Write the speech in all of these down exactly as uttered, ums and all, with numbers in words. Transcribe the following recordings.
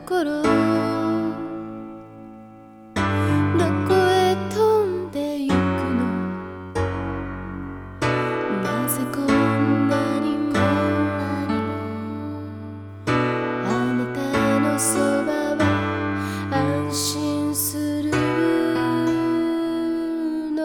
頃、どこへ飛んでゆくの、なぜこんなにもあなたのそばは安心するの。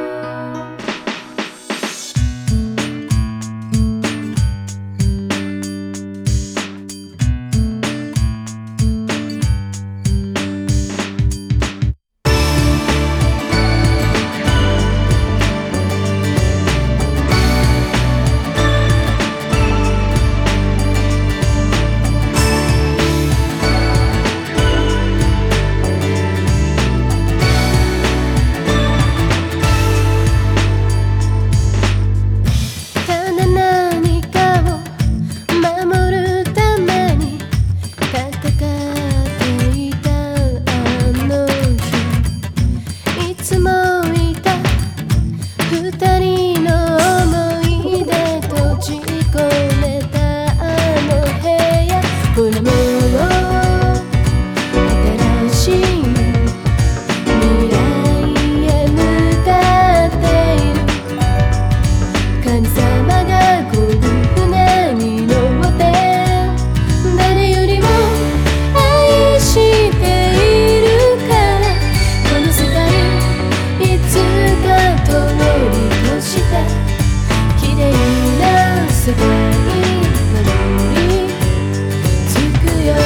二人の想い出閉じ込めたあの部屋、ほらもう新しい未来へ向かっている。神様がこの船に乗って誰よりも愛しているから、この世界いつか通り綺麗な世界にたどり着くよ。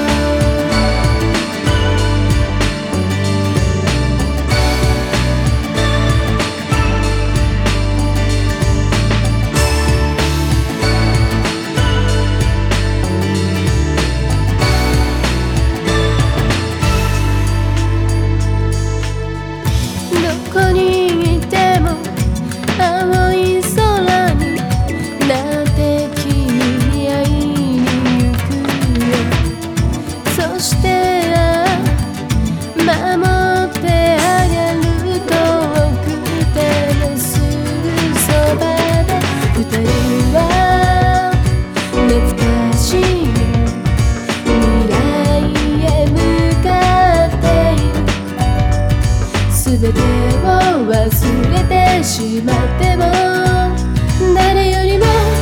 どこにいても青い空になって君に会いに行くよ。そして守ってあげる、遠くてもすぐそばで二人は懐かしい未来へ向かっている。全てを忘れてしまっても誰よりも